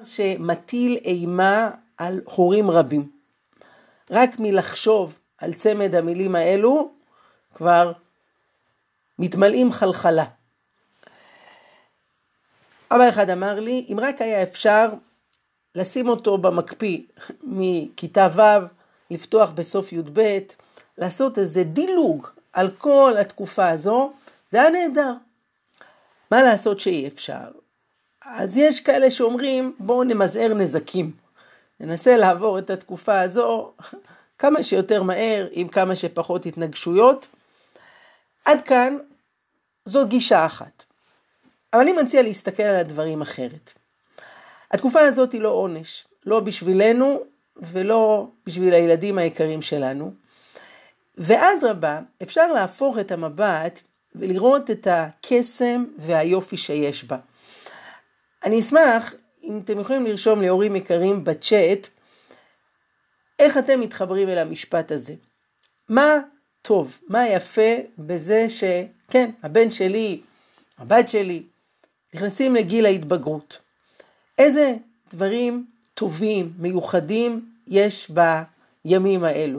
שמטיל אימה על הורים רבים. רק מלחשוב על צמד המילים האלו, כבר מתמלאים חלחלה. אבא אחד אמר לי, אם רק היה אפשר לשים אותו במקפיא מכיתה ו', לפתוח בסוף י"ב, לעשות איזה דילוג על כל התקופה הזו, זה היה נהדר. מה לעשות שאי אפשר? אז יש כאלה שאומרים, בואו נמזער נזקים. ננסה לעבור את התקופה הזו כמה שיותר מהר, עם כמה שפחות התנגשויות. עד כאן זו גישה אחת. אבל אני מציע להסתכל על הדברים אחרת. התקופה הזאת היא לא עונש, לא בשבילנו ולא בשביל הילדים היקרים שלנו. ואדרבה, אפשר להפוך את המבט ולראות את הקסם והיופי שיש בה. אני אשמח אם אתם יכולים לרשום להורים יקרים בצ'אט, איך אתם מתחברים אל המשפט הזה. מה טוב, מה יפה בזה שכן, הבן שלי, הבת שלי, נכנסים לגיל ההתבגרות. איזה דברים טובים, מיוחדים, יש בימים האלו.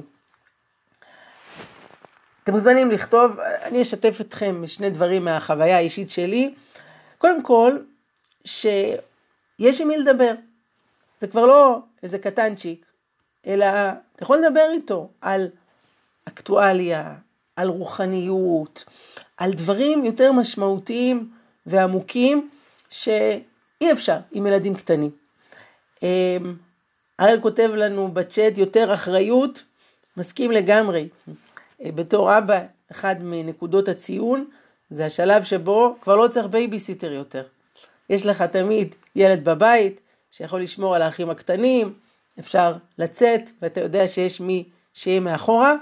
אתם מוזמנים לכתוב, אני אשתף אתכם בשני דברים מהחוויה האישית שלי. קודם כל, שיש עם מי לדבר. זה כבר לא איזה קטנצ'יק, אלא אתה יכול לדבר איתו על אקטואליה, על רוחניות, על דברים יותר משמעותיים ועמוקים שאי אפשר עם ילדים קטנים. הראל כותב לנו בצ'אט יותר אחריות, מסכים לגמרי. בתור אבא, אחד מנקודות הציון, זה השלב שבו כבר לא צריך בייביסיטר יותר. יש לך תמיד ילד בבית שיכול לשמור על האחים הקטנים, אפשר לצאת ואתה יודע שיש מי שיהיה מאחורה,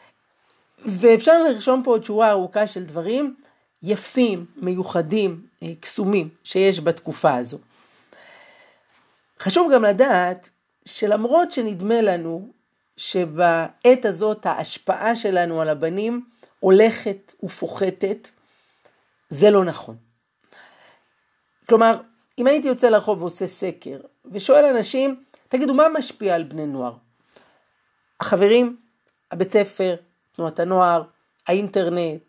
ואפשר לרשום פה עוד שורה ארוכה של דברים יפים, מיוחדים, קסומים שיש בתקופה הזו. חשוב גם לדעת שלמרות שנדמה לנו שבעת הזאת ההשפעה שלנו על הבנים הולכת ופוחתת, זה לא נכון. כלומר, אם הייתי יוצא לרחוב ועושה סקר ושואל אנשים, תגידו מה משפיע על בני נוער? החברים, הבית ספר, תנועת הנוער, האינטרנט,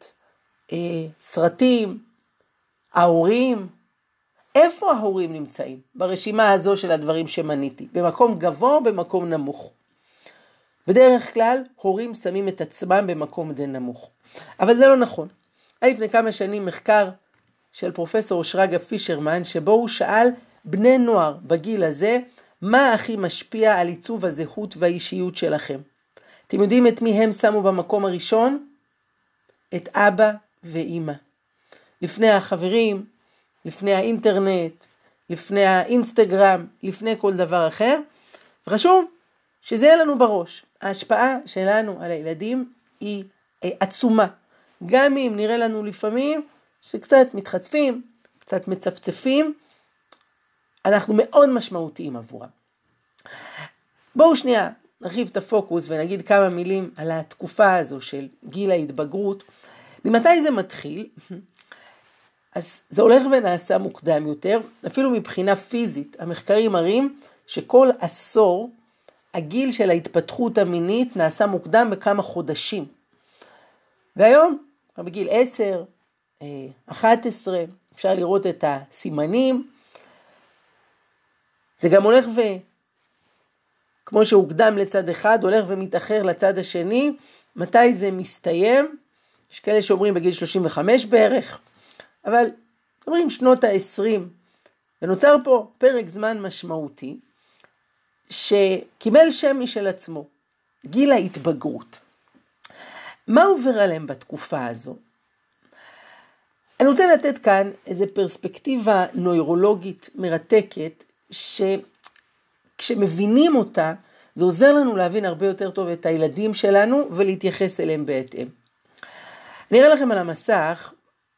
סרטים, ההורים. איפה ההורים נמצאים? ברשימה הזו של הדברים שמניתי. במקום גבוה או במקום נמוך? בדרך כלל, הורים שמים את עצמם במקום די נמוך. אבל זה לא נכון. היה לפני כמה שנים מחקר של פרופסור שרגא פישרמן, שבו הוא שאל בני נוער בגיל הזה, מה הכי משפיע על עיצוב הזהות והאישיות שלכם? אתם יודעים את מי הם שמו במקום הראשון? את אבא ואמא. לפני החברים, לפני האינטרנט, לפני האינסטגרם, לפני כל דבר אחר. וחשוב שזה יהיה לנו בראש. ההשפעה שלנו על הילדים היא עצומה. גם אם נראה לנו לפעמים שקצת מתחצפים, קצת מצפצפים, אנחנו מאוד משמעותיים עבורם. בואו שנייה נרחיב את הפוקוס ונגיד כמה מילים על התקופה הזו של גיל ההתבגרות. ממתי זה מתחיל? אז זה הולך ונעשה מוקדם יותר, אפילו מבחינה פיזית. המחקרים מראים שכל עשור הגיל של ההתפתחות המינית נעשה מוקדם בכמה חודשים. והיום, בגיל 10, 11, אפשר לראות את הסימנים. זה גם הולך כמו שהוקדם לצד אחד, הולך ומתאחר לצד השני. מתי זה מסתיים? יש כאלה שאומרים בגיל 35 בערך, אבל אומרים שנות ה-20. ונוצר פה פרק זמן משמעותי, שקיבל שם משל עצמו, גיל ההתבגרות. מה עובר עליהם בתקופה הזו? אני רוצה לתת כאן איזו פרספקטיבה נוירולוגית מרתקת, שכשמבינים אותה, זה עוזר לנו להבין הרבה יותר טוב את הילדים שלנו, ולהתייחס אליהם בהתאם. אני אראה לכם על המסך,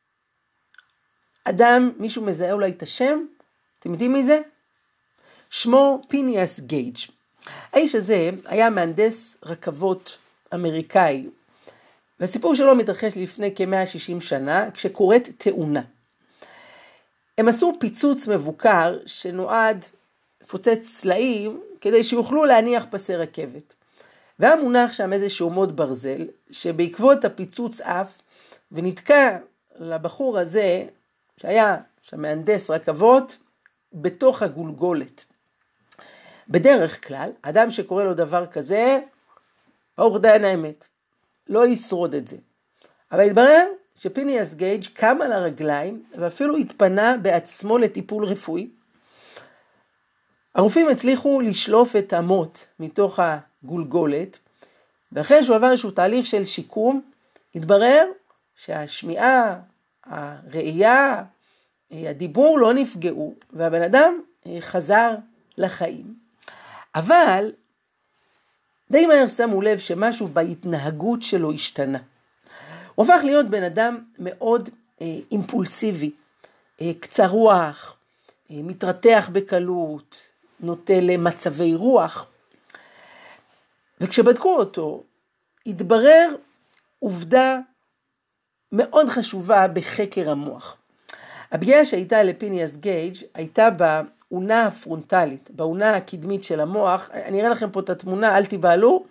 אדם, מישהו מזהה אולי את השם, אתם יודעים מי זה? שמו פיניאס גייג'. האיש הזה היה מהנדס רכבות אמריקאי, והסיפור שלו מתרחש לפני כ-160 שנה, כשקורית תאונה. הם עשו פיצוץ מבוקר שנועד, לפוצץ סלעים כדי שיוכלו להניח פסי רכבת. והיה מונח שם איזשהו מוד ברזל, שבעקבות הפיצוץ אף, ונתקע לבחור הזה, שהיה מהנדס רכבות, בתוך הגולגולת. בדרך כלל, אדם שקורא לו דבר כזה, ברוך דיין האמת, לא ישרוד את זה. אבל התברר שפיניאס גייג' קם על הרגליים, ואפילו התפנה בעצמו לטיפול רפואי. הרופאים הצליחו לשלוף את המוט מתוך הגולגולת, ואחרי שהוא עבר איזשהו תהליך של שיקום, התברר שהשמיעה, הראייה, הדיבור לא נפגעו, והבן אדם חזר לחיים. אבל די מהר שמו לב שמשהו בהתנהגות שלו השתנה. הוא הפך להיות בן אדם מאוד אימפולסיבי, קצר רוח, מתרתח בקלות, נוטה למצבי רוח. וכשבדקו אותו, התברר עובדה מאוד חשובה בחקר המוח. הפגיעה שהייתה לפיניאס גייג' הייתה באונה הפרונטלית, באונה הקדמית של המוח. אני אראה לכם פה את התמונה, אל תיבהלו.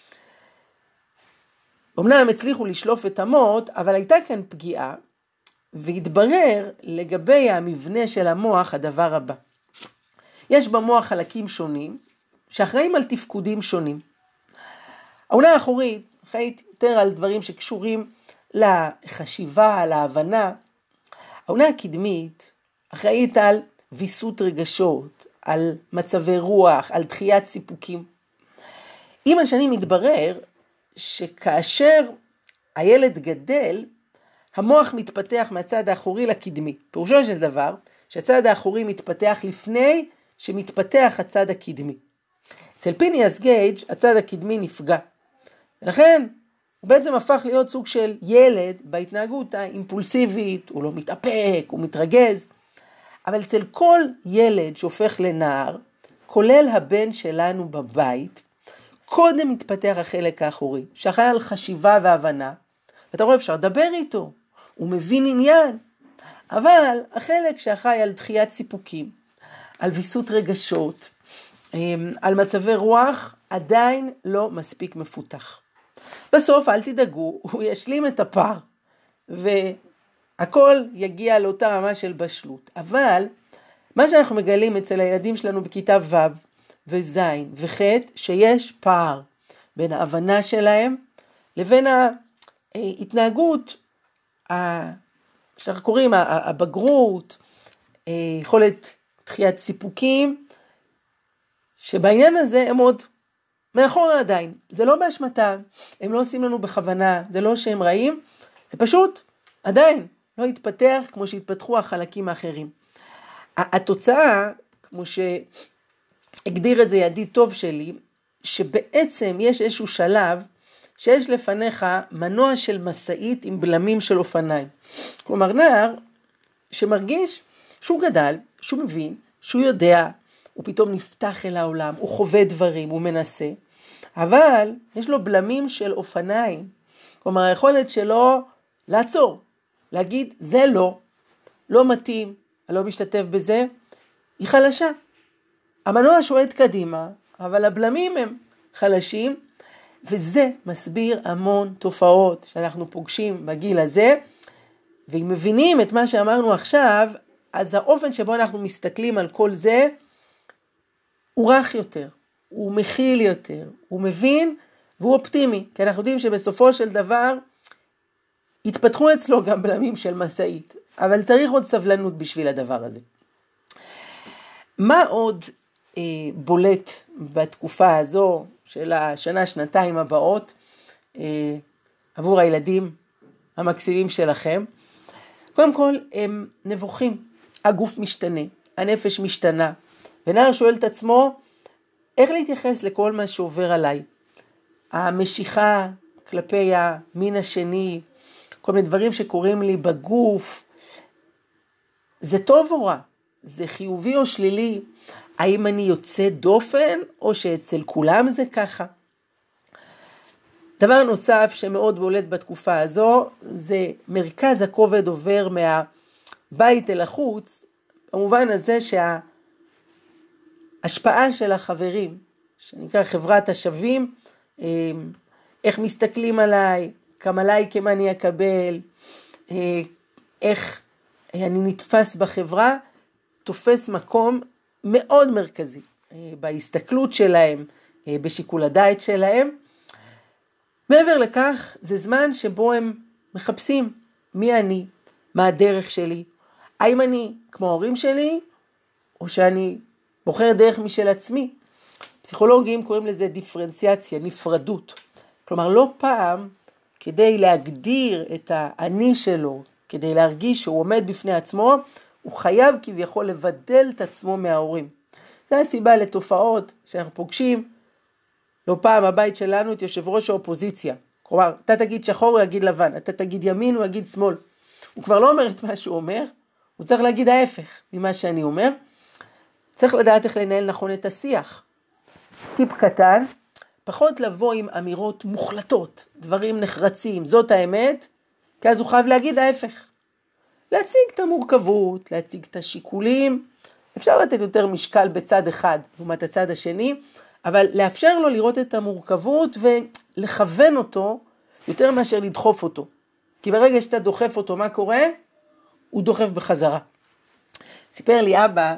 אמנם הצליחו לשלוף את המוט, אבל הייתה כאן פגיעה, והתברר לגבי המבנה של המוח הדבר הבא. יש במוח חלקים שונים, שאחראים על תפקודים שונים. האונה האחורית אחראית יותר על דברים שקשורים לחשיבה, להבנה. האונה הקדמית אחראית על ויסות רגשות, על מצבי רוח, על דחיית סיפוקים. עם השנים מתברר שכאשר הילד גדל, המוח מתפתח מהצד האחורי לקדמי. פירושו של דבר, שהצד האחורי מתפתח לפני שמתפתח הצד הקדמי. אצל פיניאס גייג' הצד הקדמי נפגע. ולכן הוא בעצם הפך להיות סוג של ילד בהתנהגות האימפולסיבית, הוא לא מתאפק, הוא מתרגז. אבל אצל כל ילד שהופך לנער, כולל הבן שלנו בבית, קודם מתפתח החלק האחורי, שאחראי על חשיבה והבנה, ואתה רואה אפשר לדבר איתו, הוא מבין עניין, אבל החלק שאחראי על דחיית סיפוקים, על ויסות רגשות, על מצבי רוח, עדיין לא מספיק מפותח. בסוף, אל תדאגו, הוא ישלים את הפער, והכל יגיע לאותה רמה של בשלות. אבל מה שאנחנו מגלים אצל הילדים שלנו בכיתה ו' וז' וח', שיש פער בין ההבנה שלהם לבין ההתנהגות, שאנחנו קוראים הבגרות, יכולת דחיית סיפוקים, שבעניין הזה הם עוד מאחור עדיין. זה לא באשמתם, הם לא עושים לנו בכוונה, זה לא שהם רעים, זה פשוט עדיין לא התפתח כמו שהתפתחו החלקים האחרים. התוצאה, כמו שהגדיר את זה ידיד טוב שלי, שבעצם יש איזשהו שלב שיש לפניך מנוע של מסעית עם בלמים של אופניים. כלומר, נער שמרגיש שהוא גדל, שהוא מבין, שהוא יודע, הוא פתאום נפתח אל העולם, הוא חווה דברים, הוא מנסה, אבל יש לו בלמים של אופניים. כלומר, היכולת שלו לעצור, להגיד, זה לא מתאים, אני לא משתתף בזה, היא חלשה. המנוע שועט קדימה, אבל הבלמים הם חלשים, וזה מסביר המון תופעות שאנחנו פוגשים בגיל הזה, ואם מבינים את מה שאמרנו עכשיו, אז האופן שבו אנחנו מסתכלים על כל זה, הוא רך יותר, הוא מכיל יותר, הוא מבין והוא אופטימי, כי אנחנו יודעים שבסופו של דבר, התפתחו אצלו גם בלמים של מסעית, אבל צריך עוד סבלנות בשביל הדבר הזה. מה עוד בולט בתקופה הזו של השנה, שנתיים הבאות, עבור הילדים המקסימים שלכם? קודם כל, הם נבוכים, הגוף משתנה, הנפש משתנה, ונער שואל את עצמו, איך להתייחס לכל מה שעובר עליי? המשיכה כלפי המין השני, כל מיני דברים שקורים לי בגוף, זה טוב או רע? זה חיובי או שלילי? האם אני יוצא דופן או שאצל כולם זה ככה? דבר נוסף שמאוד בולט בתקופה הזו, זה מרכז הכובד עובר מהבית אל החוץ, במובן הזה השפעה של החברים, שנקרא חברת השווים, איך מסתכלים עליי, כמה לייקים אני אקבל, איך אני נתפס בחברה, תופס מקום מאוד מרכזי בהסתכלות שלהם, בשיקול הדעת שלהם. מעבר לכך, זה זמן שבו הם מחפשים מי אני, מה הדרך שלי, האם אני כמו ההורים שלי, או שאני בוחר דרך משל עצמי. פסיכולוגים קוראים לזה דיפרנציאציה, נפרדות. כלומר, לא פעם כדי להגדיר את האני שלו, כדי להרגיש שהוא עומד בפני עצמו, הוא חייב כביכול לבדל את עצמו מההורים. זו הסיבה לתופעות שאנחנו פוגשים, לא פעם הבית שלנו את יושב ראש האופוזיציה. כלומר, אתה תגיד שחור, הוא יגיד לבן, אתה תגיד ימין, הוא יגיד שמאל. הוא כבר לא אומר את מה שהוא אומר, הוא צריך להגיד ההפך ממה שאני אומר. צריך לדעת איך לנהל נכון את השיח. טיפ קטן, פחות לבוא עם אמירות מוחלטות, דברים נחרצים, זאת האמת, כי אז הוא חייב להגיד ההפך. להציג את המורכבות, להציג את השיקולים, אפשר לתת יותר משקל בצד אחד, לעומת הצד השני, אבל לאפשר לו לראות את המורכבות ולכוון אותו יותר מאשר לדחוף אותו. כי ברגע שאתה דוחף אותו, מה קורה? הוא דוחף בחזרה. סיפר לי אבא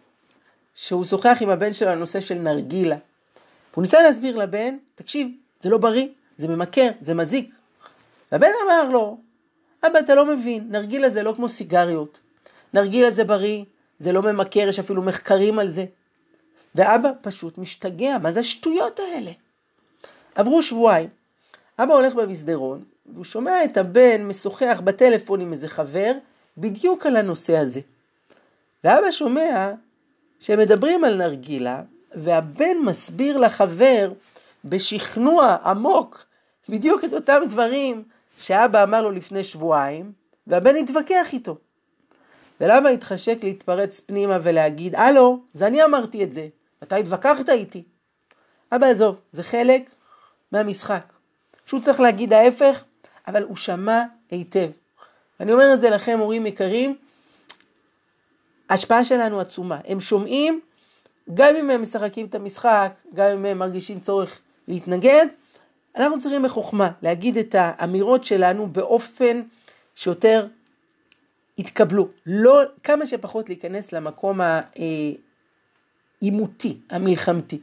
שהוא שוחח עם הבן שלו על הנושא של נרגילה. הוא ניסה להסביר לבן, תקשיב, זה לא בריא, זה ממכר, זה מזיק. והבן אמר לו, אבא אתה לא מבין, נרגילה זה לא כמו סיגריות. נרגילה זה בריא, זה לא ממכר, יש אפילו מחקרים על זה. ואבא פשוט משתגע, מה זה השטויות האלה? עברו שבועיים, אבא הולך במסדרון, והוא שומע את הבן משוחח בטלפון עם איזה חבר, בדיוק על הנושא הזה. ואבא שומע שהם מדברים על נרגילה, והבן מסביר לחבר בשכנוע עמוק, בדיוק את אותם דברים שאבא אמר לו לפני שבועיים, והבן התווכח איתו. ולמה התחשק להתפרץ פנימה ולהגיד, הלו, זה אני אמרתי את זה, אתה התווכחת איתי. אבא עזוב, זה חלק מהמשחק. שהוא צריך להגיד ההפך, אבל הוא שמע היטב. אני אומר את זה לכם, הורים יקרים, ההשפעה שלנו עצומה. הם שומעים, גם אם הם משחקים את המשחק, גם אם הם מרגישים צורך להתנגד, אנחנו צריכים בחוכמה להגיד את האמירות שלנו באופן שיותר יתקבלו. לא, כמה שפחות להיכנס למקום העימותי, המלחמתי.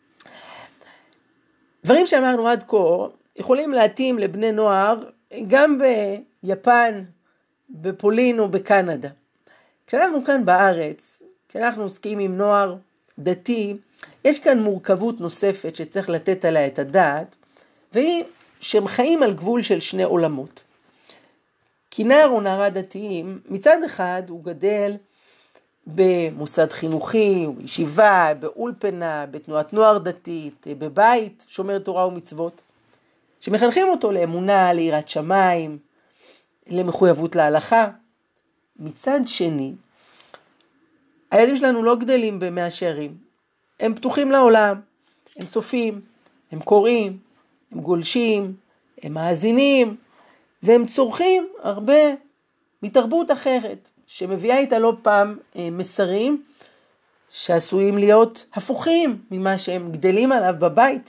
דברים שאמרנו עד כה יכולים להתאים לבני נוער גם ביפן, בפולין או בקנדה. כשאנחנו כאן בארץ, כשאנחנו עוסקים עם נוער דתי, יש כאן מורכבות נוספת שצריך לתת עליה את הדעת, והיא שהם חיים על גבול של שני עולמות. כי נער או נערה דתיים, מצד אחד הוא גדל במוסד חינוכי, בישיבה, באולפנה, בתנועת נוער דתית, בבית שומר תורה ומצוות, שמחנכים אותו לאמונה, ליראת שמיים, למחויבות להלכה. מצד שני, הילדים שלנו לא גדלים במאה שערים. הם פתוחים לעולם, הם צופים, הם קוראים, הם גולשים, הם מאזינים, והם צורכים הרבה מתרבות אחרת, שמביאה איתה לא פעם מסרים שעשויים להיות הפוכים ממה שהם גדלים עליו בבית.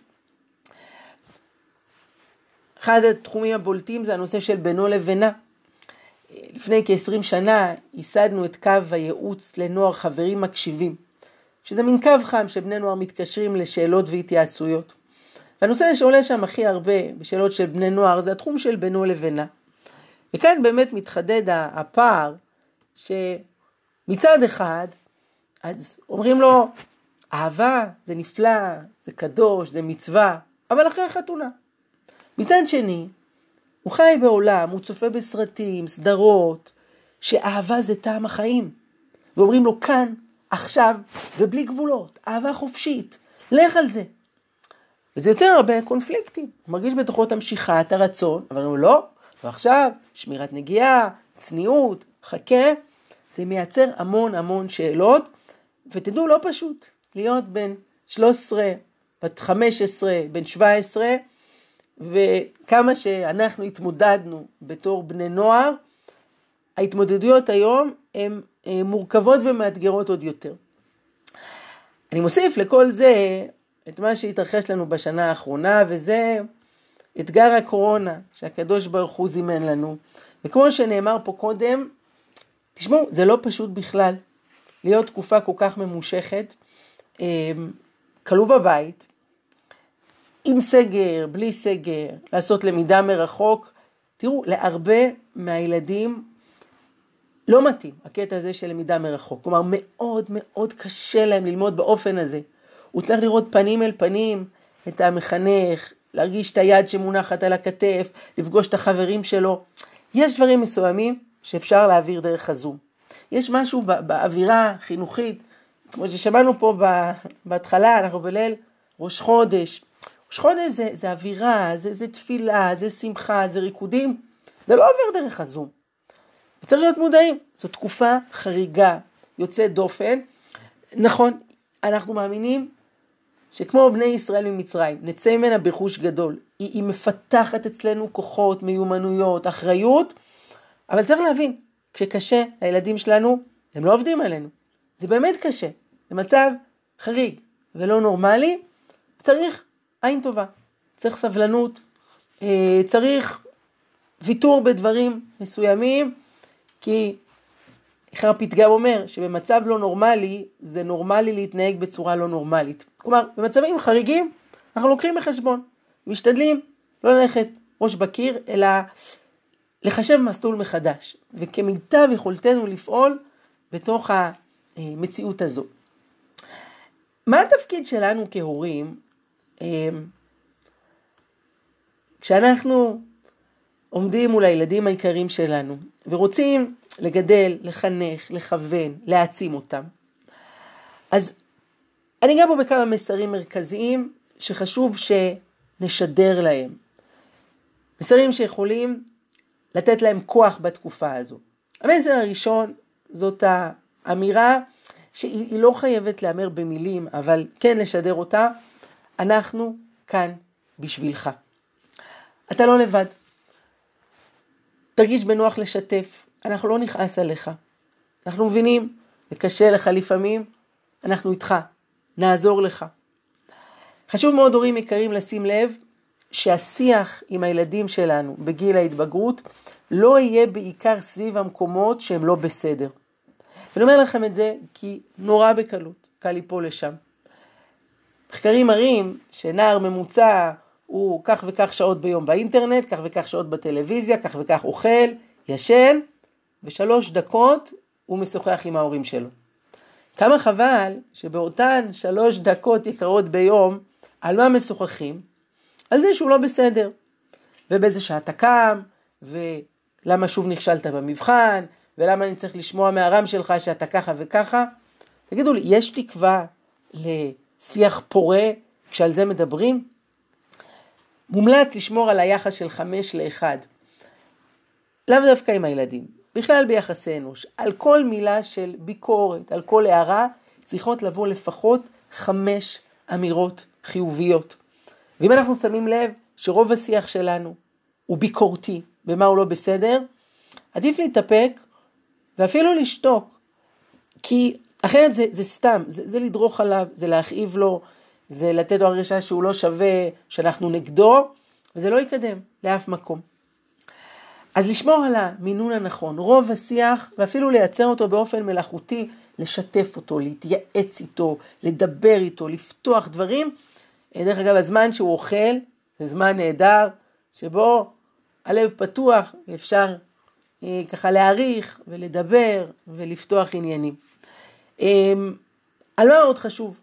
אחד התחומים הבולטים זה הנושא של בינו לבינה. לפני כ-20 שנה ייסדנו את קו הייעוץ לנוער חברים מקשיבים, שזה מין קו חם שבני נוער מתקשרים לשאלות והתייעצויות. והנושא שעולה שם הכי הרבה בשאלות של בני נוער זה התחום של בינו לבינה. וכאן באמת מתחדד הפער שמצד אחד, אז אומרים לו, אהבה זה נפלא, זה קדוש, זה מצווה, אבל אחרי החתונה. מצד שני, הוא חי בעולם, הוא צופה בסרטים, סדרות, שאהבה זה טעם החיים. ואומרים לו כאן, עכשיו, ובלי גבולות, אהבה חופשית, לך על זה. וזה יותר הרבה קונפליקטים. הוא מרגיש בתוכו את המשיכה, את הרצון, אבל הוא לא, ועכשיו, שמירת נגיעה, צניעות, חכה, זה מייצר המון שאלות, ותדעו לא פשוט, להיות בין 13, בת 15, בין 17, וכמה שאנחנו התמודדנו בתור בני נוער, ההתמודדויות היום הן מורכבות ומאתגרות עוד יותר. אני מוסיף לכל זה את מה שהתרחש לנו בשנה האחרונה, וזה אתגר הקורונה שהקדוש ברוך הוא זימן לנו. וכמו שנאמר פה קודם, תשמעו, זה לא פשוט בכלל להיות תקופה כל כך ממושכת, כלוא בבית, עם סגר, בלי סגר, לעשות למידה מרחוק. תראו, להרבה מהילדים לא מתאים הקטע הזה של למידה מרחוק. כלומר, מאוד מאוד קשה להם ללמוד באופן הזה. הוא צריך לראות פנים אל פנים את המחנך, להרגיש את היד שמונחת על הכתף, לפגוש את החברים שלו. יש דברים מסוימים שאפשר להעביר דרך הזום. יש משהו באווירה החינוכית, כמו ששמענו פה בהתחלה, אנחנו בליל ראש חודש. ראש חודש זה אווירה, זה תפילה, זה שמחה, זה ריקודים. זה לא עובר דרך הזום. צריך להיות מודעים. זו תקופה חריגה, יוצאת דופן. נכון, אנחנו מאמינים שכמו בני ישראל ממצרים, נצא ממנה בחוש גדול. היא מפתחת אצלנו כוחות, מיומנויות, אחריות, אבל צריך להבין, כשקשה, הילדים שלנו, הם לא עובדים עלינו. זה באמת קשה. זה מצב חריג ולא נורמלי. צריך עין טובה, צריך סבלנות, צריך ויתור בדברים מסוימים, כי אחר הפתגם אומר שבמצב לא נורמלי, זה נורמלי להתנהג בצורה לא נורמלית. כלומר, במצבים חריגים, אנחנו לוקחים בחשבון, משתדלים לא ללכת ראש בקיר, אלא לחשב מסלול מחדש, וכמיטב יכולתנו לפעול בתוך המציאות הזו. מה התפקיד שלנו כהורים, כשאנחנו עומדים מול הילדים העיקרים שלנו, ורוצים לגדל, לחנך, לכוון, להעצים אותם? אז אני גם פה בכמה מסרים מרכזיים שחשוב שנשדר להם. מסרים שיכולים לתת להם כוח בתקופה הזו. המסר הראשון זאת האמירה שהיא לא חייבת לאמר במילים, אבל כן לשדר אותה. אנחנו כאן בשבילך. אתה לא לבד. תרגיש בנוח לשתף. אנחנו לא נכעס עליך. אנחנו מבינים, וקשה לך לפעמים, אנחנו איתך. נעזור לך. חשוב מאוד, הורים יקרים, לשים לב שהשיח עם הילדים שלנו בגיל ההתבגרות לא יהיה בעיקר סביב המקומות שהם לא בסדר. ואני אומר לכם את זה כי נורא בקלות, קל ליפול לשם. מחקרים מראים שנער ממוצע הוא כך וכך שעות ביום באינטרנט, כך וכך שעות בטלוויזיה, כך וכך אוכל, ישן, ו3 דקות הוא משוחח עם ההורים שלו. כמה חבל שבאותן 3 דקות יקרות ביום, על מה משוחחים? על זה שהוא לא בסדר. ובאיזה שעה אתה קם, ולמה שוב נכשלת במבחן, ולמה אני צריך לשמוע מהרם שלך שאתה ככה וככה. תגידו לי, יש תקווה לשיח פורה כשעל זה מדברים? מומלץ לשמור על היחס של 5-1. למה דווקא עם הילדים? בכלל ביחסי אנוש. על כל מילה של ביקורת, על כל הערה, צריכות לבוא לפחות 5 אמירות חיוביות. ואם אנחנו שמים לב שרוב השיח שלנו הוא ביקורתי, במה הוא לא בסדר, עדיף להתאפק ואפילו לשתוק. כי אחרת זה סתם, זה לדרוך עליו, זה להכאיב לו, זה לתת לו הרגשה שהוא לא שווה, שאנחנו נגדו, וזה לא יקדם לאף מקום. אז לשמור על המינון הנכון, רוב השיח, ואפילו לייצר אותו באופן מלאכותי, לשתף אותו, להתייעץ איתו, לדבר איתו, לפתוח דברים. דרך אגב, הזמן שהוא אוכל, זה זמן נהדר, שבו הלב פתוח, ואפשר ככה להעריך ולדבר ולפתוח עניינים. על מה עוד חשוב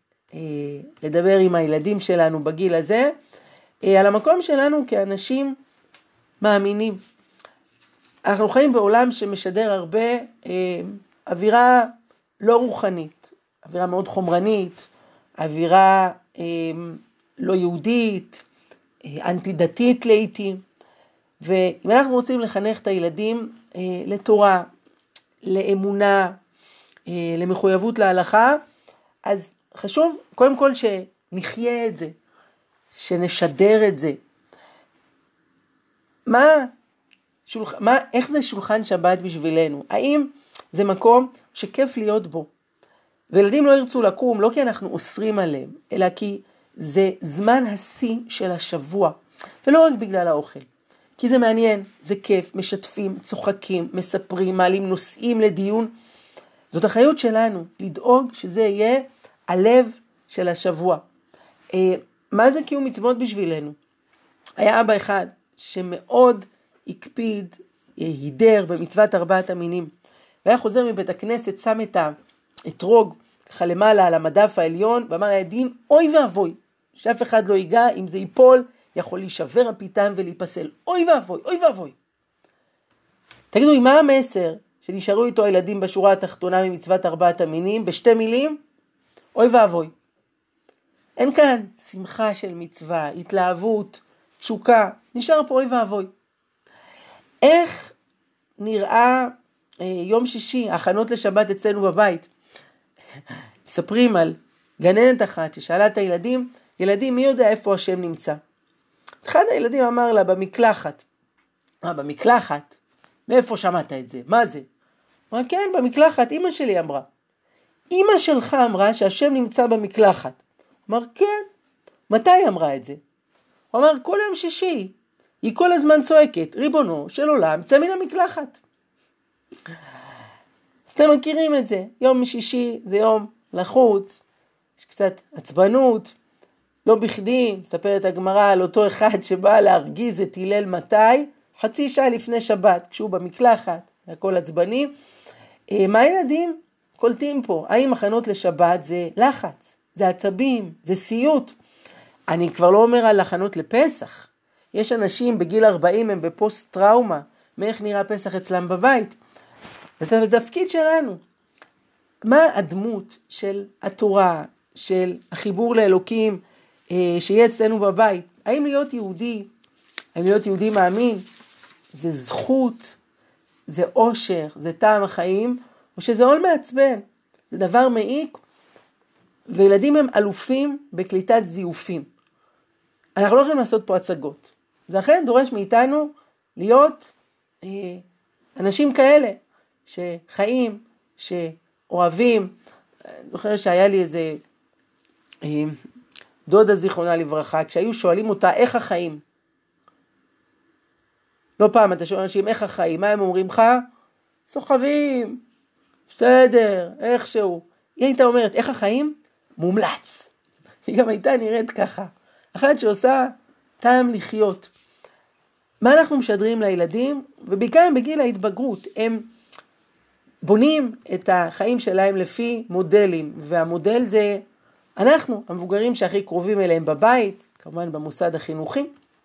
לדבר עם הילדים שלנו בגיל הזה? על המקום שלנו כאנשים מאמינים. אנחנו חיים בעולם שמשדר הרבה אווירה לא רוחנית, אווירה מאוד חומרנית, אווירה לא יהודית, אנטי דתית לעתים. ואם אנחנו רוצים לחנך את הילדים לתורה, לאמונה, למחויבות להלכה, אז חשוב קודם כל שנחיה את זה, שנשדר את זה. איך זה שולחן שבת בשבילנו? האם זה מקום שכיף להיות בו? וילדים לא ירצו לקום, לא כי אנחנו אוסרים עליהם, אלא כי זה זמן השיא של השבוע, ולא רק בגלל האוכל. כי זה מעניין, זה כיף, משתפים, צוחקים, מספרים, מעלים נושאים לדיון. זאת אחריות שלנו, לדאוג שזה יהיה הלב של השבוע. מה זה קיום מצוות בשבילנו? היה אבא אחד שמאוד הקפיד, הידר במצוות 4 המינים. והיה חוזר מבית הכנסת, שם את האתרוג ככה למעלה על המדף העליון, ואמר לילדים, אוי ואבוי, שאף אחד לא ייגע, אם זה ייפול, יכול להישבר הפיתם ולהיפסל. אוי ואבוי, אוי ואבוי. תגידו, מה המסר שנשארו איתו הילדים בשורה התחתונה ממצוות 4 המינים? בשתי מילים, אוי ואבוי. אין כאן שמחה של מצווה, התלהבות, תשוקה, נשאר פה אוי ואבוי. איך נראה יום שישי, הכנות לשבת אצלנו בבית? מספרים על גננת אחת ששאלה את הילדים, ילדים, מי יודע איפה השם נמצא? אחד הילדים אמר לה, במקלחת. במקלחת? מאיפה שמעת את זה? מה זה? אמרה, כן, במקלחת, אמא שלי אמרה. אמא שלך אמרה שהשם נמצא במקלחת. אמר, כן. מתי אמרה את זה? הוא אמר, כל יום שישי. היא כל הזמן צועקת, ריבונו של עולם, צא מן המקלחת. אז אתם מכירים את זה. יום שישי זה יום לחוץ, יש קצת עצבנות, לא בכדי, מספרת הגמרא על אותו אחד שבא להרגיז את הלל מתי, חצי שעה לפני שבת, כשהוא במקלחת, הכל עצבני. מה הילדים קולטים פה? האם הכנות לשבת זה לחץ, זה עצבים, זה סיוט? אני כבר לא אומר על הכנות לפסח. יש אנשים בגיל 40 הם בפוסט טראומה, מאיך נראה פסח אצלם בבית. זה תפקיד שלנו. מה הדמות של התורה, של החיבור לאלוקים, שיהיה אצלנו בבית? האם להיות יהודי, האם להיות יהודי מאמין, זה זכות, זה אושר, זה טעם החיים, או שזה עול מעצבן, זה דבר מעיק, וילדים הם אלופים בקליטת זיופים. אנחנו לא יכולים לעשות פה הצגות. זה אכן דורש מאיתנו להיות אנשים כאלה, שחיים, שאוהבים. אני זוכר שהיה לי איזה דודה זיכרונה לברכה, כשהיו שואלים אותה איך החיים. לא פעם אתה שואל אנשים איך החיים, מה הם אומרים לך? סוחבים, בסדר, איכשהו. היא הייתה אומרת איך החיים? מומלץ. היא גם הייתה נראית ככה. אחת שעושה טעם לחיות. מה אנחנו משדרים לילדים? ובעיקר בגיל ההתבגרות, הם בונים את החיים שלהם לפי מודלים, והמודל זה אנחנו, המבוגרים שהכי קרובים אליהם בבית, כמובן במוסד החינוכי.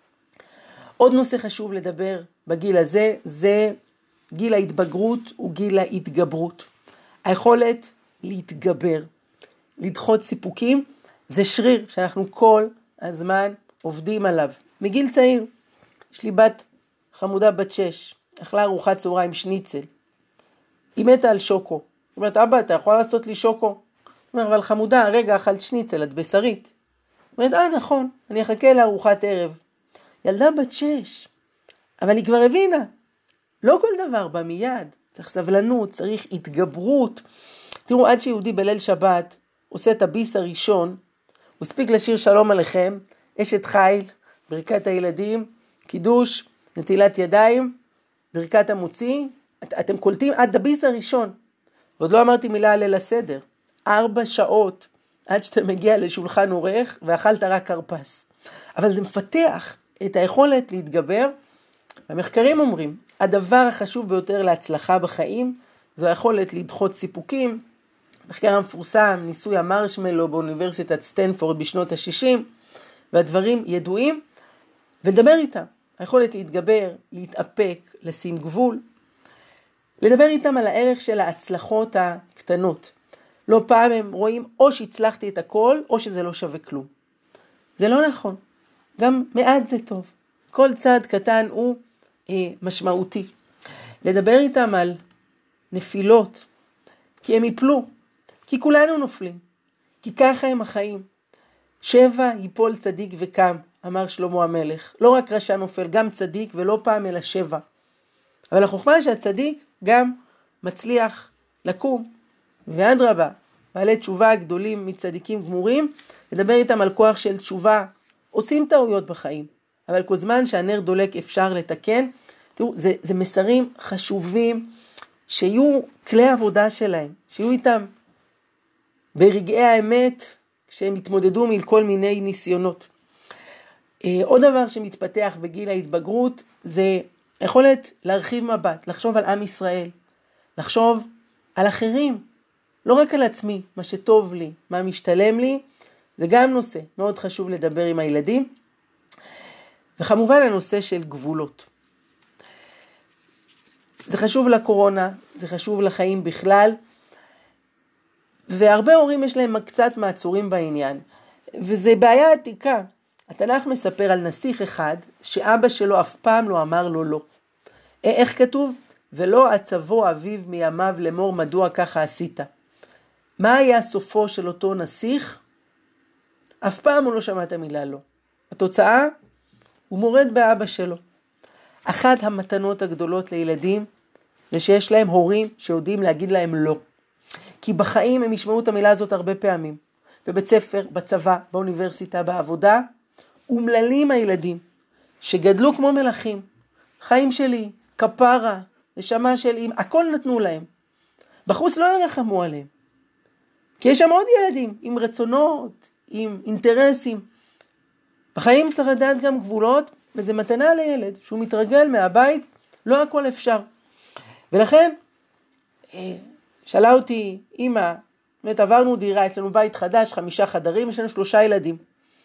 עוד נושא חשוב לדבר בגיל הזה, זה גיל ההתבגרות וגיל ההתגברות. היכולת להתגבר, לדחות סיפוקים, זה שריר שאנחנו כל הזמן עובדים עליו. מגיל צעיר, יש לי בת חמודה בת 6, אכלה ארוחת צהריים שניצל. היא מתה על שוקו. היא אומרת, אבא, אתה יכול לעשות לי שוקו? היא אומרת, אבל חמודה, רגע, אכלת שניצל, את בשרית. היא אומרת, נכון, אני אחכה לארוחת ערב. ילדה בת 6, אבל היא כבר הבינה, לא כל דבר בא מיד, צריך סבלנות, צריך התגברות. תראו, עד שיהודי בליל שבת עושה את הביס הראשון, הוא הספיק לשיר שלום עליכם, אשת חיל, ברכת הילדים, קידוש, נטילת ידיים, ברכת המוציא. אתם קולטים עד הביס הראשון. ועוד לא אמרתי מילה על ליל הסדר. 4 שעות עד שאתה מגיע לשולחן עורך ואכלת רק קרפס. אבל זה מפתח את היכולת להתגבר. המחקרים אומרים, הדבר החשוב ביותר להצלחה בחיים, זו היכולת לדחות סיפוקים. מחקר המפורסם, ניסוי המרשמלו באוניברסיטת סטנפורד בשנות ה-60, והדברים ידועים, ולדבר איתם. היכולת להתגבר, להתאפק, לשים גבול. לדבר איתם על הערך של ההצלחות הקטנות. לא פעם הם רואים או שהצלחתי את הכל, או שזה לא שווה כלום. זה לא נכון. גם מעט זה טוב. כל צעד קטן הוא משמעותי. לדבר איתם על נפילות, כי הם יפלו, כי כולנו נופלים, כי ככה הם החיים. 7 ייפול צדיק וקם, אמר שלמה המלך. לא רק רשע נופל, גם צדיק, ולא פעם אלא 7. אבל החוכמה שהצדיק גם מצליח לקום, ואדרבה, בעלי תשובה גדולים מצדיקים גמורים, לדבר איתם על כוח של תשובה. עושים טעויות בחיים, אבל כל זמן שהנר דולק אפשר לתקן. תראו, זה מסרים חשובים שיהיו כלי עבודה שלהם, שיהיו איתם ברגעי האמת, כשהם יתמודדו מכל מיני ניסיונות. עוד דבר שמתפתח בגיל ההתבגרות, זה יכולת להרחיב מבט, לחשוב על עם ישראל, לחשוב על אחרים, לא רק על עצמי, מה שטוב לי, מה משתלם לי, זה גם נושא מאוד חשוב לדבר עם הילדים. וכמובן הנושא של גבולות. זה חשוב לקורונה, זה חשוב לחיים בכלל, והרבה הורים יש להם קצת מעצורים בעניין, וזה בעיה עתיקה. התנ"ך מספר על נסיך אחד שאבא שלו אף פעם לא אמר לו לא. איך כתוב? ולא עצבו אביו מימיו לאמור מדוע ככה עשית. מה היה סופו של אותו נסיך? אף פעם הוא לא שמע את המילה לא. התוצאה? הוא מורד באבא שלו. אחת המתנות הגדולות לילדים זה שיש להם הורים שיודעים להגיד להם לא. כי בחיים הם ישמעו את המילה הזאת הרבה פעמים. בבית ספר, בצבא, באוניברסיטה, בעבודה, אומללים הילדים שגדלו כמו מלאכים. חיים שלי, כפרה, נשמה שלי, הכל נתנו להם. בחוץ לא ירחמו עליהם. כי יש שם עוד ילדים עם רצונות, עם אינטרסים. בחיים צריך לדעת גם גבולות, וזה מתנה לילד שהוא מתרגל מהבית, לא הכל אפשר. ולכן, שאלה אותי, אמא, עברנו דירה, יש לנו בית חדש, 5 חדרים, יש לנו 3 ילדים.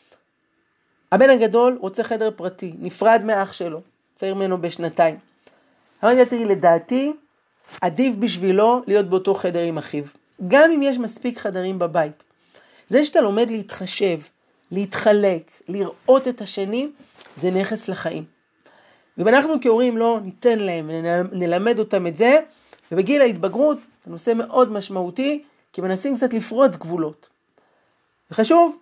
הבן הגדול רוצה חדר פרטי, נפרד מאח שלו, צעיר ממנו ב2. אמרתי, לדעתי, עדיף בשבילו להיות באותו חדר עם אחיו. גם אם יש מספיק חדרים בבית. זה שאתה לומד להתחשב, להתחלק, לראות את השני, זה נכס לחיים. ואם אנחנו כהורים לא ניתן להם, נלמד אותם את זה, ובגיל ההתבגרות, זה נושא מאוד משמעותי, כי מנסים קצת לפרוץ גבולות. וחשוב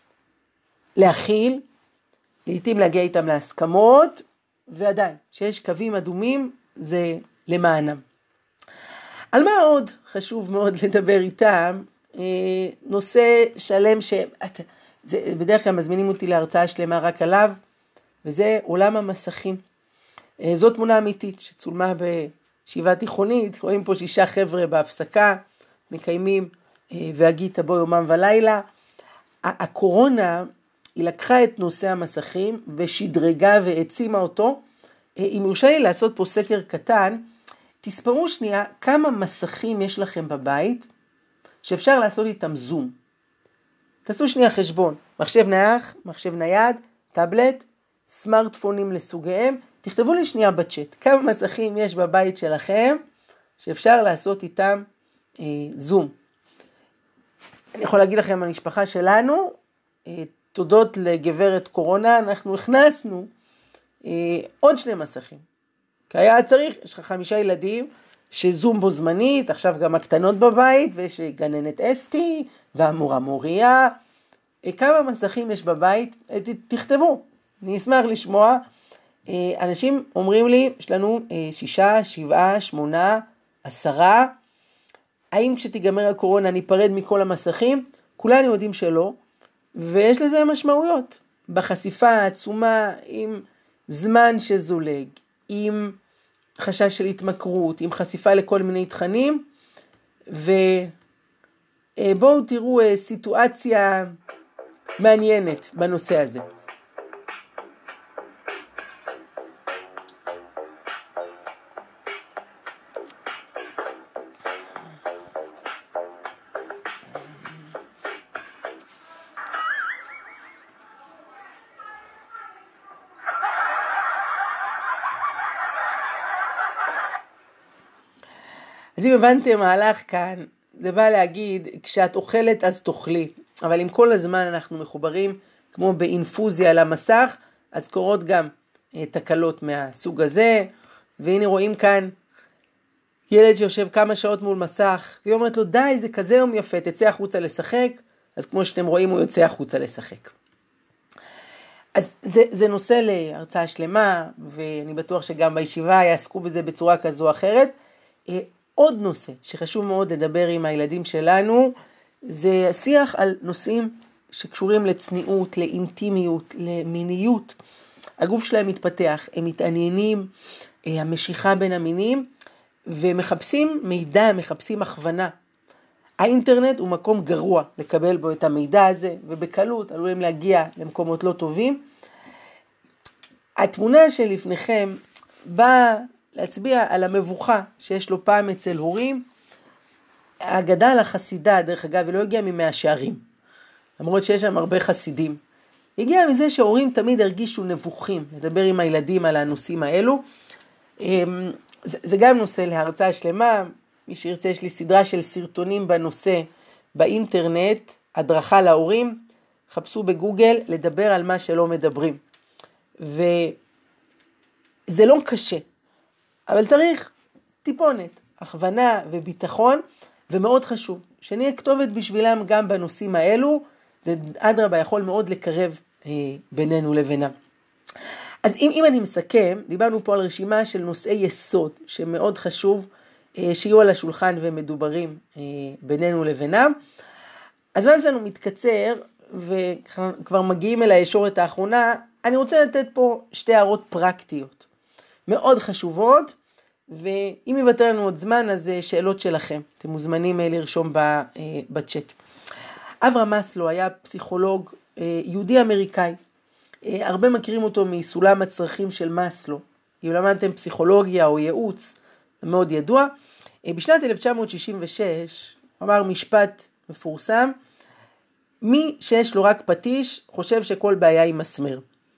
להכיל, לעתים להגיע איתם להסכמות, ועדיין, שיש קווים אדומים, זה למענם. על מה עוד חשוב מאוד לדבר איתם? נושא שלם בדרך כלל מזמינים אותי להרצאה שלמה רק עליו, וזה עולם המסכים. זאת תמונה אמיתית שצולמה בישיבה תיכונית, רואים פה 6 חבר'ה בהפסקה, מקיימים והגית בו יומם ולילה. הקורונה היא לקחה את נושא המסכים ושדרגה והעצימה אותו. אם יורשה לי לעשות פה סקר קטן, תספרו שנייה כמה מסכים יש לכם בבית שאפשר לעשות איתם זום. תעשו שנייה חשבון, מחשב נייח, מחשב נייד, טאבלט, סמארטפונים לסוגיהם. תכתבו לי שנייה בצ'אט כמה מסכים יש בבית שלכם שאפשר לעשות איתם זום. אני יכול להגיד לכם, המשפחה שלנו, תודות לגברת קורונה, אנחנו הכנסנו עוד 2 מסכים. כי היה צריך, יש לך 5 ילדים שזום בו זמנית, עכשיו גם הקטנות בבית, ויש גננת אסתי, והמורה מוריה. כמה מסכים יש בבית? תכתבו, אני אשמח לשמוע. אנשים אומרים לי, יש לנו 6, 7, 8, 10. האם כשתיגמר הקורונה ניפרד מכל המסכים? כולנו יודעים שלא, ויש לזה משמעויות. בחשיפה העצומה עם זמן שזולג, עם חשש של התמכרות, עם חשיפה לכל מיני תכנים, ובואו תראו סיטואציה מעניינת בנושא הזה. אז אם הבנתם מהלך כאן, זה בא להגיד, כשאת אוכלת אז תאכלי, אבל אם כל הזמן אנחנו מחוברים כמו באינפוזיה למסך, אז קורות גם תקלות מהסוג הזה. והנה רואים כאן ילד שיושב כמה שעות מול מסך, והיא אומרת לו, די, זה כזה יום יפה, תצא החוצה לשחק. אז כמו שאתם רואים, הוא יוצא החוצה לשחק. אז זה נושא להרצאה שלמה, ואני בטוח שגם בישיבה יעסקו בזה בצורה כזו או אחרת. עוד נושא שחשוב מאוד לדבר עם הילדים שלנו, זה שיח על נושאים שקשורים לצניעות, לאינטימיות, למיניות. הגוף שלהם מתפתח, הם מתעניינים, המשיכה בין המינים, ומחפשים מידע, מחפשים הכוונה. האינטרנט הוא מקום גרוע לקבל בו את המידע הזה, ובקלות עלולים להגיע למקומות לא טובים. התמונה שלפניכם באה להצביע על המבוכה שיש לו פעם אצל הורים. האגדה על החסידה, דרך אגב, היא לא הגיעה ממאה שערים, למרות שיש שם הרבה חסידים. היא הגיעה מזה שהורים תמיד הרגישו נבוכים לדבר עם הילדים על הנושאים האלו. זה גם נושא להרצאה שלמה. מי שירצה, יש לי סדרה של סרטונים בנושא באינטרנט, הדרכה להורים. חפשו בגוגל לדבר על מה שלא מדברים. וזה לא קשה, אבל צריך טיפונת, הכוונה וביטחון, ומאוד חשוב שנהיה כתובת בשבילם גם בנושאים האלו. זה אדרבה יכול מאוד לקרב בינינו לבינם. אז אם אני מסכם, דיברנו פה על רשימה של נושאי יסוד שמאוד חשוב שיהיו על השולחן ומדוברים בינינו לבינם. הזמן שלנו מתקצר וכבר מגיעים אל הישורת האחרונה. אני רוצה לתת פה שתי הערות פרקטיות מאוד חשובות, ואם יוותר לנו עוד זמן, אז שאלות שלכם. אתם מוזמנים לרשום בצ'אט. אברהם מאסלו היה פסיכולוג יהודי אמריקאי. הרבה מכירים אותו מסולם הצרכים של מאסלו. אם למדתם פסיכולוגיה או ייעוץ, מאוד ידוע. בשנת 1966 אמר משפט מפורסם: מי שיש לו רק פטיש חושב שכל בעיה היא מסמר.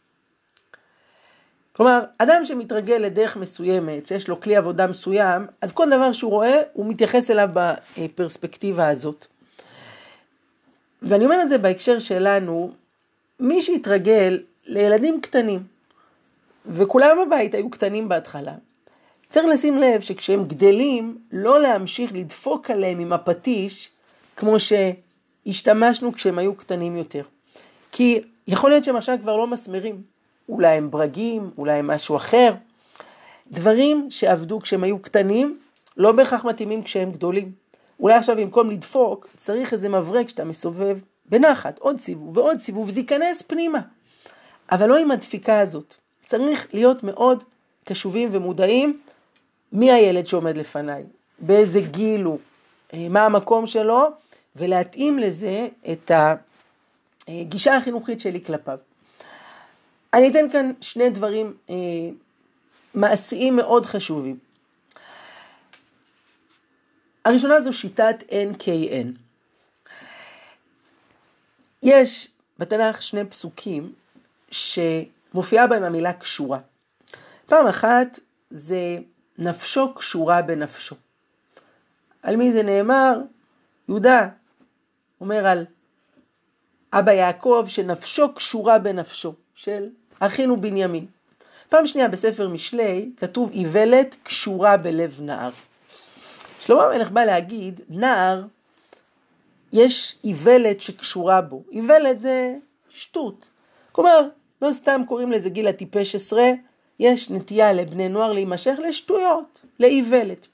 כלומר, אדם שמתרגל לדרך מסוימת, שיש לו כלי עבודה מסוים, אז כל דבר שהוא רואה, הוא מתייחס אליו בפרספקטיבה הזאת. ואני אומר את זה בהקשר שלנו, מי שהתרגל לילדים קטנים, וכולם בבית היו קטנים בהתחלה, צריך לשים לב שכשהם גדלים, לא להמשיך לדפוק עליהם עם הפטיש, כמו שהשתמשנו כשהם היו קטנים יותר. כי יכול להיות שהם עכשיו כבר לא מסמרים. אולי הם ברגים, אולי הם משהו אחר. דברים שעבדו כשהם היו קטנים, לא בהכרח מתאימים כשהם גדולים. אולי עכשיו במקום לדפוק, צריך איזה מברק שאתה מסובב בנחת, עוד סיבוב ועוד סיבוב, וזה ייכנס פנימה. אבל לא עם הדפיקה הזאת. צריך להיות מאוד קשובים ומודעים מי הילד שעומד לפניי, באיזה גיל הוא, מה המקום שלו, ולהתאים לזה את הגישה החינוכית שלי כלפיו. אני אתן כאן שני דברים מעשיים מאוד חשובים. הראשונה זו שיטת NKN. יש בתנ"ך שני פסוקים שמופיעה בהם המילה קשורה. פעם אחת זה נפשו קשורה בנפשו. על מי זה נאמר? יהודה אומר על אבא יעקב שנפשו קשורה בנפשו של אחינו בנימין. פעם שנייה בספר משלי כתוב איוולת קשורה בלב נער. שלמה המלך בא להגיד, נער יש איוולת שקשורה בו. איוולת זה שטות. כלומר, לא סתם קוראים לזה גיל הטיפש 10, יש נטייה לבני נוער להימשך לשטויות, לאיוולת.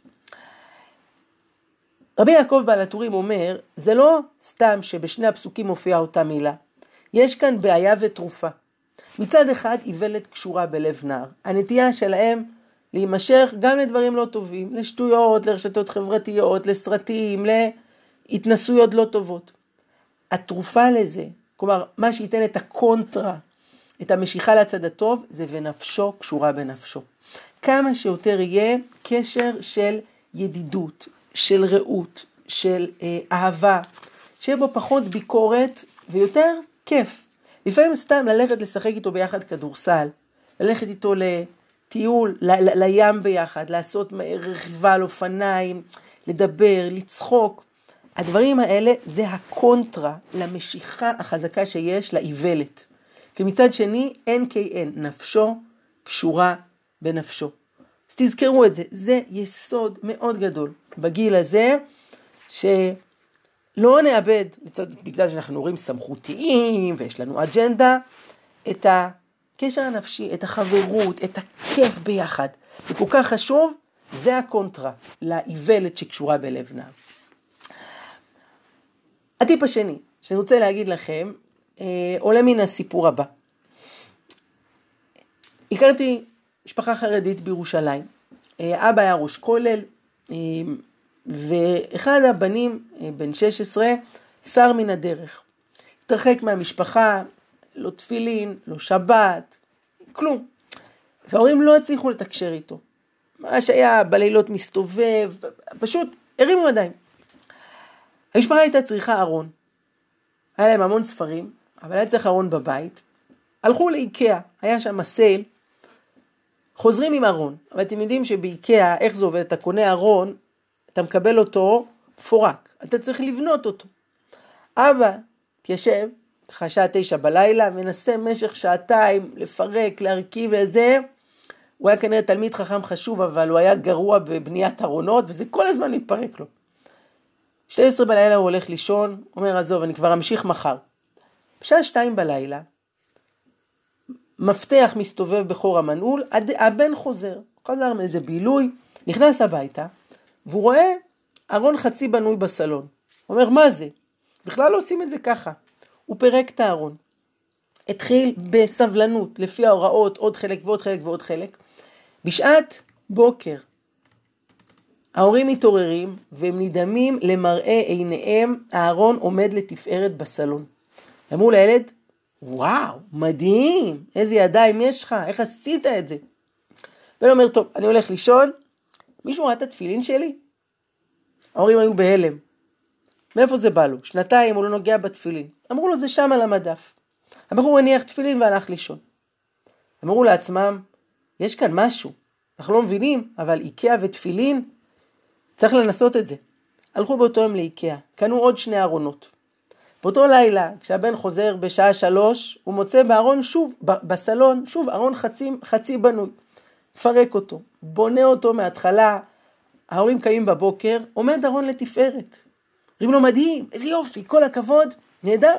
רבי יעקב בעל הטורים אומר, זה לא סתם שבשני הפסוקים מופיעה אותה מילה. יש כאן בעיה ותרופה. מצד אחד, איוולת קשורה בלב נער. הנטייה שלהם להימשך גם לדברים לא טובים, לשטויות, לרשתות חברתיות, לסרטים, להתנסויות לא טובות. התרופה לזה, כלומר, מה שייתן את הקונטרה, את המשיכה לצד הטוב, זה ונפשו קשורה בנפשו. כמה שיותר יהיה קשר של ידידות, של רעות, של אהבה, שיהיה בו פחות ביקורת ויותר כיף. לפעמים סתם ללכת לשחק איתו ביחד כדורסל, ללכת איתו לטיול, לים ביחד, לעשות רכיבה על אופניים, לדבר, לצחוק. הדברים האלה זה הקונטרה למשיכה החזקה שיש לאיוולת. ומצד שני, NKN, נפשו קשורה בנפשו. אז תזכרו את זה, זה יסוד מאוד גדול בגיל הזה, שלא נאבד, בגלל שאנחנו הורים סמכותיים ויש לנו אג'נדה, את הקשר הנפשי, את החברות, את הכיף ביחד. זה כל כך חשוב, זה הקונטרה לאיוולת שקשורה בלב נער. הטיפ השני שאני רוצה להגיד לכם, עולה מן הסיפור הבא. הכרתי משפחה חרדית בירושלים. אבא היה ראש כולל, ואחד הבנים, בן 16, שר מן הדרך. התרחק מהמשפחה, לא תפילין, לא שבת, כלום. וההורים לא הצליחו לתקשר איתו. מה שהיה בלילות מסתובב, פשוט הרימו ידיים. המשפחה הייתה צריכה ארון. היה להם המון ספרים, אבל היה צריך ארון בבית. הלכו לאיקאה, היה שם סייל, חוזרים עם ארון. אבל אתם יודעים שבאיקאה, איך זה עובד? אתה קונה ארון, אתה מקבל אותו פורק. אתה צריך לבנות אותו. אבא תיישב, ככה שעה 9 בלילה, מנסה משך שעתיים לפרק, להרכיב וזה. הוא היה כנראה תלמיד חכם חשוב, אבל הוא היה גרוע בבניית ארונות, וזה כל הזמן מתפרק לו. 12 בלילה הוא הולך לישון, אומר, עזוב, אני כבר אמשיך מחר. בשעה 2 בלילה, מפתח מסתובב בחור המנעול, הבן חוזר מאיזה בילוי, נכנס הביתה, והוא רואה ארון חצי בנוי בסלון. הוא אומר, מה זה? בכלל לא עושים את זה ככה. הוא פרק את הארון. התחיל בסבלנות, לפי ההוראות, עוד חלק ועוד חלק ועוד חלק. בשעת בוקר, ההורים מתעוררים, והם נדהמים למראה עיניהם, הארון עומד לתפארת בסלון. אמרו לילד, וואו, מדהים, איזה ידיים יש לך, איך עשית את זה? בן אומר, טוב, אני הולך לישון, מישהו ראה את התפילין שלי? ההורים היו בהלם. מאיפה זה בא לו? 2 הוא לא נוגע בתפילין. אמרו לו, זה שם על המדף. הבחור הניח תפילין והלך לישון. אמרו לעצמם, יש כאן משהו, אנחנו לא מבינים, אבל איקאה ותפילין, צריך לנסות את זה. הלכו באותו יום לאיקאה, קנו עוד 2 ארונות. באותו לילה, כשהבן חוזר בשעה 3, הוא מוצא בארון שוב, בסלון, שוב ארון חצי בנוי. פרק אותו, בונה אותו מההתחלה, ההורים קמים בבוקר, עומד ארון לתפארת. אומרים לו, מדהים, איזה יופי, כל הכבוד, נהדר.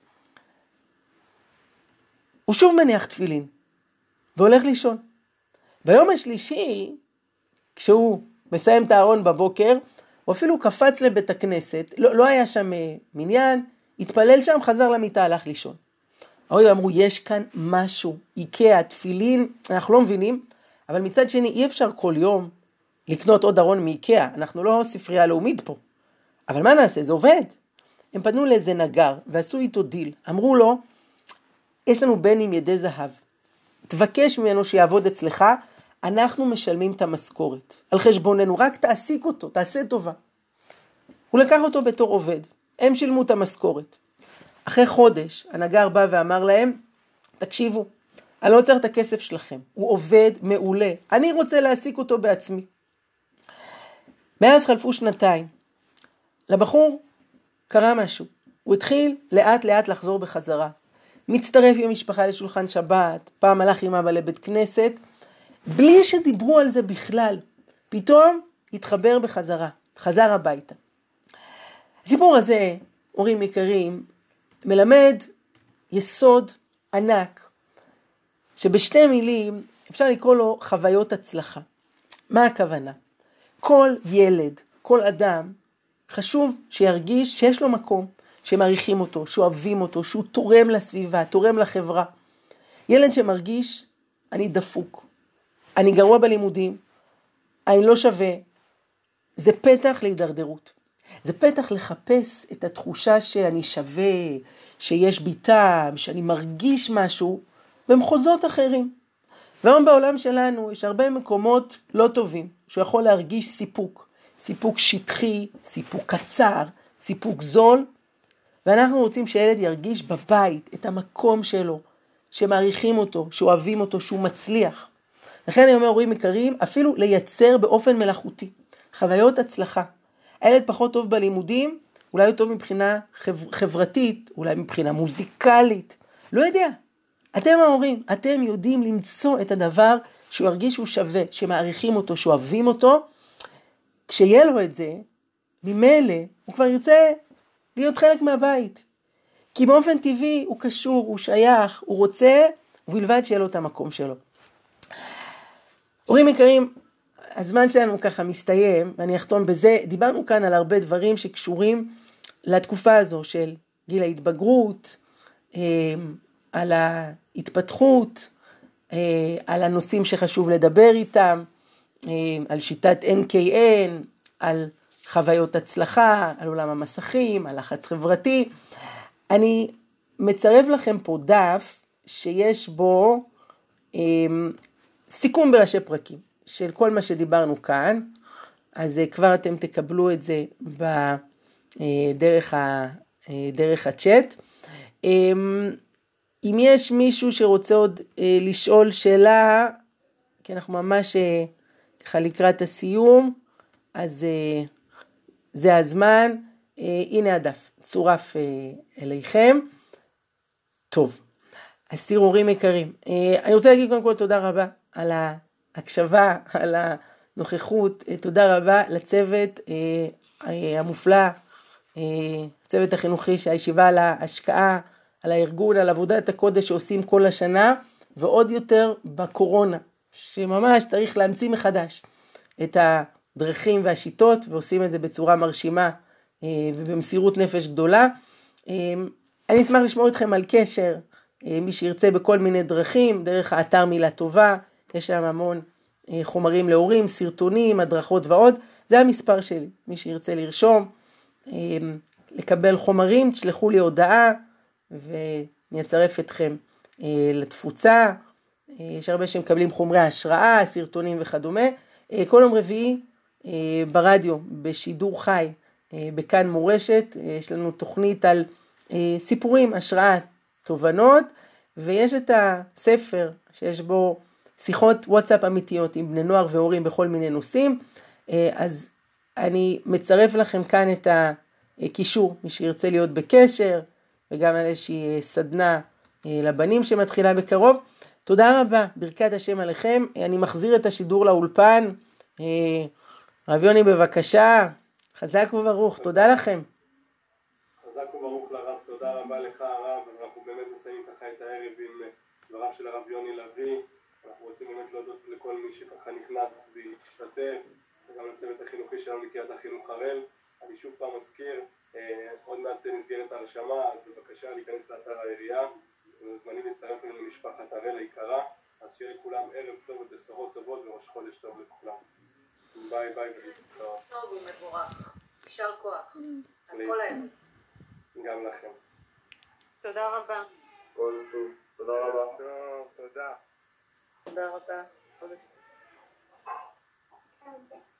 הוא שוב מניח תפילין, והולך לישון. ביום השלישי, כשהוא מסיים את הארון בבוקר, הוא אפילו קפץ לבית הכנסת, לא היה שם מניין, התפלל שם, חזר למיטה, הלך לישון. ההורים אמרו, יש כאן משהו, איקאה, תפילין, אנחנו לא מבינים, אבל מצד שני אי אפשר כל יום לקנות עוד ארון מאיקאה, אנחנו לא ספרייה לאומית פה. אבל מה נעשה? זה עובד. הם פנו לאיזה נגר ועשו איתו דיל. אמרו לו, יש לנו בן עם ידי זהב. תבקש ממנו שיעבוד אצלך, אנחנו משלמים את המשכורת. על חשבוננו, רק תעסיק אותו, תעשה טובה. הוא לקח אותו בתור עובד. הם שילמו את המשכורת. אחרי חודש, הנגר בא ואמר להם, תקשיבו, אני לא צריך את הכסף שלכם. הוא עובד מעולה. אני רוצה להעסיק אותו בעצמי. מאז חלפו 2. לבחור קרה משהו. הוא התחיל לאט לאט לחזור בחזרה. מצטרף עם המשפחה לשולחן שבת, פעם הלך עם אבא לבית כנסת, בלי שדיברו על זה בכלל. פתאום התחבר בחזרה, חזר הביתה. הסיפור הזה, הורים יקרים, מלמד יסוד ענק, שבשתי מילים אפשר לקרוא לו חוויות הצלחה. מה הכוונה? כל ילד, כל אדם, חשוב שירגיש שיש לו מקום, שמעריכים אותו, שאוהבים אותו, שהוא תורם לסביבה, תורם לחברה. ילד שמרגיש, אני דפוק, אני גרוע בלימודים, אני לא שווה, זה פתח להידרדרות. זה פתח לחפש את התחושה שאני שווה, שיש בי טעם, שאני מרגיש משהו במחוזות אחרים. והיום בעולם שלנו יש הרבה מקומות לא טובים, שהוא יכול להרגיש סיפוק. סיפוק שטחי, סיפוק קצר, סיפוק זול. ואנחנו רוצים שילד ירגיש בבית את המקום שלו, שמעריכים אותו, שאוהבים אותו, שהוא מצליח. לכן אני אומר, הורים יקרים, אפילו לייצר באופן מלאכותי. חוויות הצלחה. הילד פחות טוב בלימודים, אולי הוא טוב מבחינה חברתית, אולי מבחינה מוזיקלית. לא יודע. אתם ההורים, אתם יודעים למצוא את הדבר שהוא ירגיש שהוא שווה, שמעריכים אותו, שאוהבים אותו. כשיהיה לו את זה, ממילא הוא כבר ירצה להיות חלק מהבית. כי באופן טבעי הוא קשור, הוא שייך, הוא רוצה, ובלבד שיהיה לו את המקום שלו. הורים יקרים, הזמן שלנו ככה מסתיים, ואני אחתום בזה. דיברנו כאן על הרבה דברים שקשורים לתקופה הזו של גיל ההתבגרות, על ההתפתחות, על הנושאים שחשוב לדבר איתם, על שיטת NKN, על חוויות הצלחה, על עולם המסכים, על לחץ חברתי. אני מצרף לכם פה דף שיש בו סיכום בראשי פרקים של כל מה שדיברנו כאן, אז כבר אתם תקבלו את זה דרך הצ'אט. אם יש מישהו שרוצה עוד לשאול שאלה, כי אנחנו ממש ככה לקראת הסיום, אז זה הזמן. הנה הדף, צורף אליכם. טוב, אז תראו, הורים יקרים, אני רוצה להגיד קודם כל תודה רבה על ההקשבה, על הנוכחות, תודה רבה לצוות המופלא, הצוות החינוכי שהישיבה על ההשקעה, על הארגון, על עבודת הקודש שעושים כל השנה, ועוד יותר בקורונה, שממש צריך להמציא מחדש את הדרכים והשיטות, ועושים את זה בצורה מרשימה ובמסירות נפש גדולה. אני אשמח לשמור אתכם על קשר, מי שירצה בכל מיני דרכים, דרך האתר מילה טובה, יש שם המון חומרים להורים, סרטונים, הדרכות ועוד. זה המספר שלי, מי שירצה לרשום, לקבל חומרים, תשלחו לי הודעה ואני אצרף אתכם לתפוצה. יש הרבה שמקבלים חומרי השראה, סרטונים וכדומה. כל יום רביעי ברדיו, בשידור חי, בכאן מורשת, יש לנו תוכנית על סיפורים, השראה, תובנות, ויש את הספר שיש בו שיחות וואטסאפ אמיתיות עם בני נוער והורים בכל מיני נושאים. אז אני מצרף לכם כאן את הקישור, מי שירצה להיות בקשר, וגם על איזושהי סדנה לבנים שמתחילה בקרוב. תודה רבה, ברכת השם עליכם. אני מחזיר את השידור לאולפן. רב יוני בבקשה, חזק וברוך, תודה לכם. חזק וברוך לרב, תודה רבה לך הרב. אנחנו באמת מסיימים ככה את הערב עם דבריו של הרב יוני לוי. אנחנו רוצים באמת להודות לכל מי שככה נכנס והשתתף, וגם לצוות החינוכי שלנו לקריית החינוך הראל. אני שוב פעם מזכיר, עוד מעט נסגרת הרשמה, אז בבקשה להיכנס לאתר העירייה, ומוזמנים להצטרף לנו למשפחת הראל היקרה. אז שיהיה לכולם ערב טוב ובשורות טובות וראש חודש טוב לכולם. ביי ביי. טוב ומבורך. יישר כוח. על כל הערב. גם לכם. תודה רבה. כל טוב. תודה רבה. תודה רבה.